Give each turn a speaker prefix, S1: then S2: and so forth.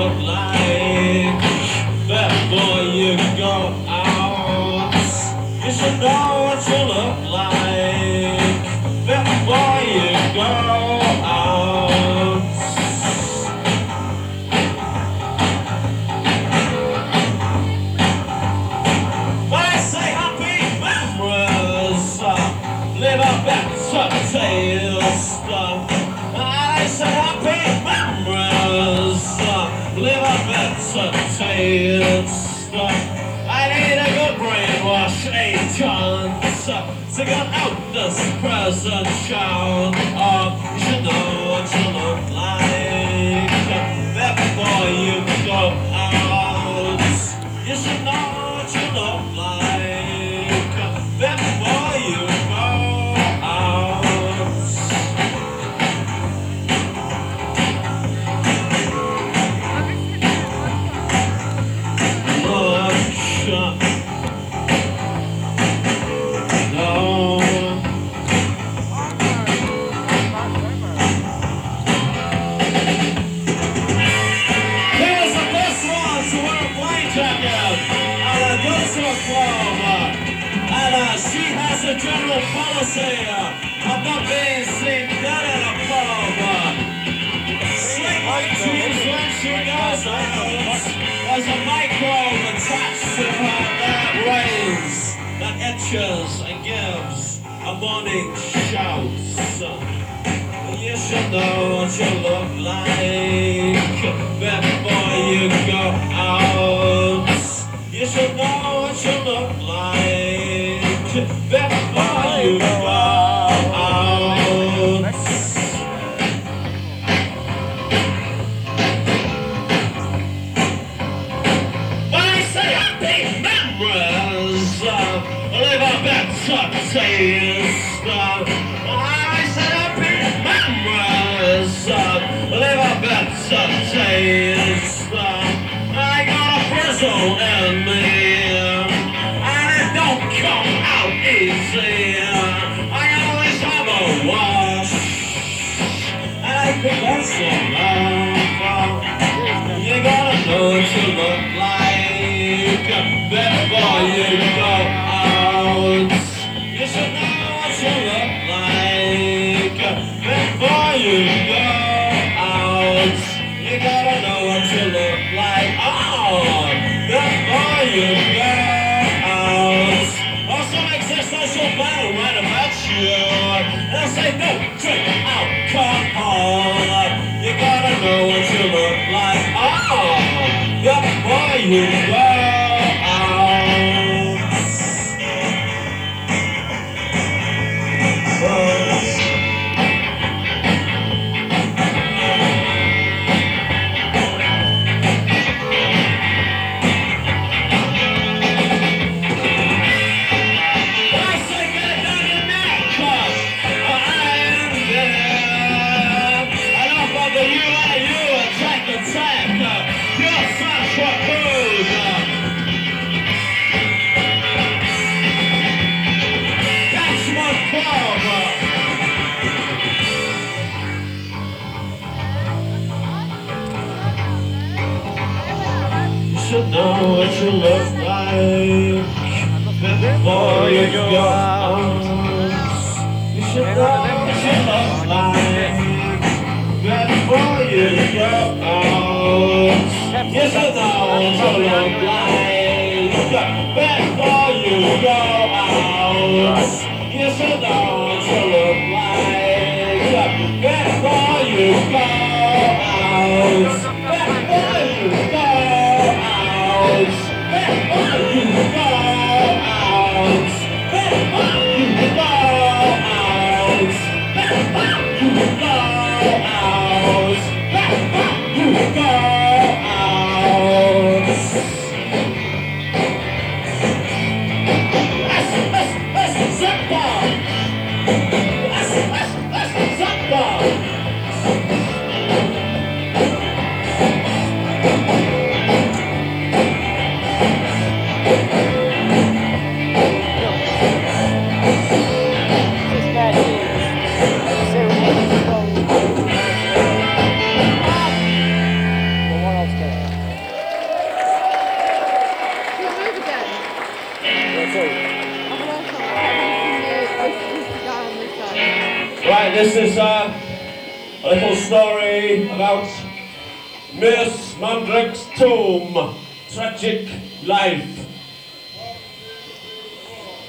S1: look like before you go out. You should know what you look like before you go out. When I say happy memories, live a better tale stuff. I say happy memories, live a better tale stuff. I need a good brainwash agent to get out this present child. You should know what you look like before you go out. You should know what you look like before you go out. Look, no. Here's the best one to wear a plain jacket and go to a club. And she has a general policy of not being seen dead in a pub. Slick white jeans when she goes out. There's a microbe attached to her that rains, that etches and gives a morning shout. You should know what you look like before you go out. You should know what you look like before you go out. When I say happy memories, live a better taste. I say happy memories, live a better taste. I got a bristle in me, and it don't come out easy. I always have a wash, and I think that's enough. You gotta know what you look like before you go out. You should know what you look like before you go out. You gotta know what you look like, before you go out. Also existential battle right about you. They'll say don't drink alcohol. You gotta know what you look like, before you go out. You should know what you look like before you go out. You should know what you look like before you go out. You should know what you look like before you go out. You should know what you look like before you go out. Before you go out. Before you go out. Before you go out. Before you go out. Before you go out. That's simple. That's simple.
S2: What else can I
S1: This is a little story about Miss Mandrake's tomb. Tragic life.